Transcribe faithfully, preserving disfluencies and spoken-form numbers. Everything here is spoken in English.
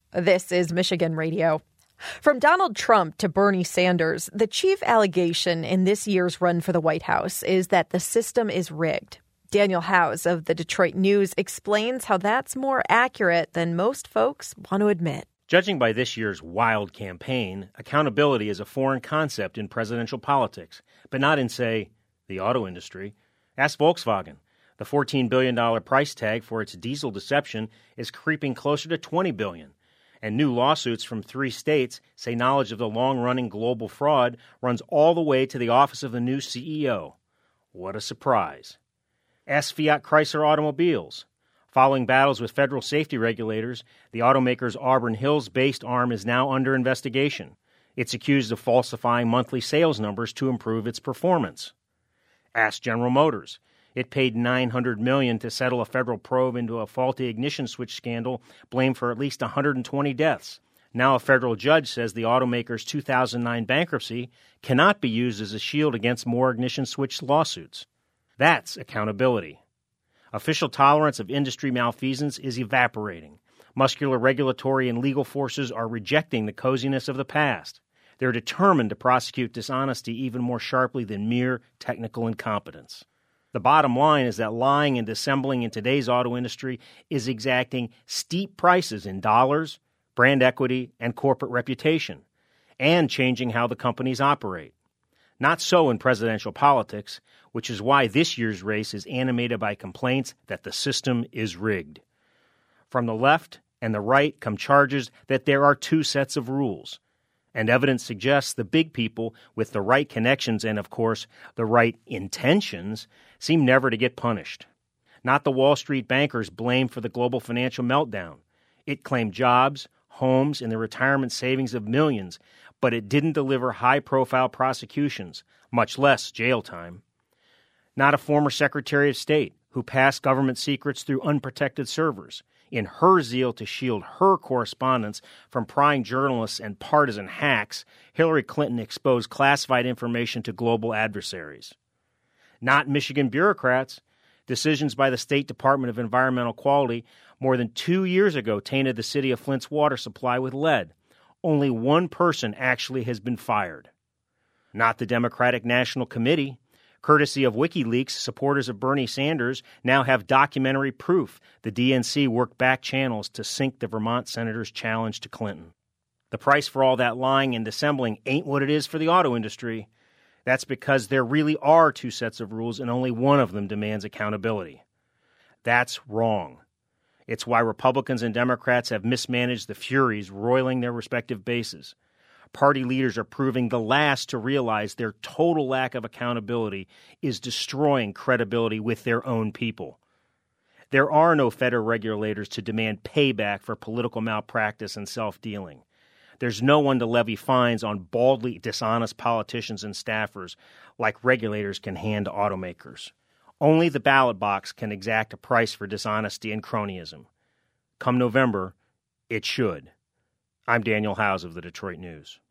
This is Michigan Radio. From Donald Trump to Bernie Sanders, the chief allegation in this year's run for the White House is that the system is rigged. Daniel Howes of the Detroit News explains how that's more accurate than most folks want to admit. Judging by this year's wild campaign, accountability is a foreign concept in presidential politics, but not in, say, the auto industry. Ask Volkswagen. The fourteen billion dollars price tag for its diesel deception is creeping closer to twenty billion dollars. And new lawsuits from three states say knowledge of the long-running global fraud runs all the way to the office of the new C E O. What a surprise. Ask Fiat Chrysler Automobiles. Following battles with federal safety regulators, the automaker's Auburn Hills-based arm is now under investigation. It's accused of falsifying monthly sales numbers to improve its performance. Ask General Motors. It paid nine hundred million dollars to settle a federal probe into a faulty ignition switch scandal blamed for at least one hundred twenty deaths. Now a federal judge says the automaker's two thousand nine bankruptcy cannot be used as a shield against more ignition switch lawsuits. That's accountability. Official tolerance of industry malfeasance is evaporating. Muscular regulatory and legal forces are rejecting the coziness of the past. They're determined to prosecute dishonesty even more sharply than mere technical incompetence. The bottom line is that lying and dissembling in today's auto industry is exacting steep prices in dollars, brand equity, and corporate reputation, and changing how the companies operate. Not so in presidential politics, which is why this year's race is animated by complaints that the system is rigged. From the left and the right come charges that there are two sets of rules. And evidence suggests the big people with the right connections and, of course, the right intentions seem never to get punished. Not the Wall Street bankers blamed for the global financial meltdown. It claimed jobs, homes, and the retirement savings of millions, but it didn't deliver high-profile prosecutions, much less jail time. Not a former Secretary of State who passed government secrets through unprotected servers. In her zeal to shield her correspondence from prying journalists and partisan hacks, Hillary Clinton exposed classified information to global adversaries. Not Michigan bureaucrats. Decisions by the State Department of Environmental Quality more than two years ago tainted the city of Flint's water supply with lead. Only one person actually has been fired. Not the Democratic National Committee. Courtesy of WikiLeaks, supporters of Bernie Sanders now have documentary proof the D N C worked back channels to sink the Vermont senator's challenge to Clinton. The price for all that lying and dissembling ain't what it is for the auto industry. That's because there really are two sets of rules and only one of them demands accountability. That's wrong. It's why Republicans and Democrats have mismanaged the Furies roiling their respective bases. Party leaders are proving the last to realize their total lack of accountability is destroying credibility with their own people. There are no federal regulators to demand payback for political malpractice and self-dealing. There's no one to levy fines on baldly dishonest politicians and staffers like regulators can hand to automakers. Only the ballot box can exact a price for dishonesty and cronyism. Come November, it should. I'm Daniel Howes of the Detroit News.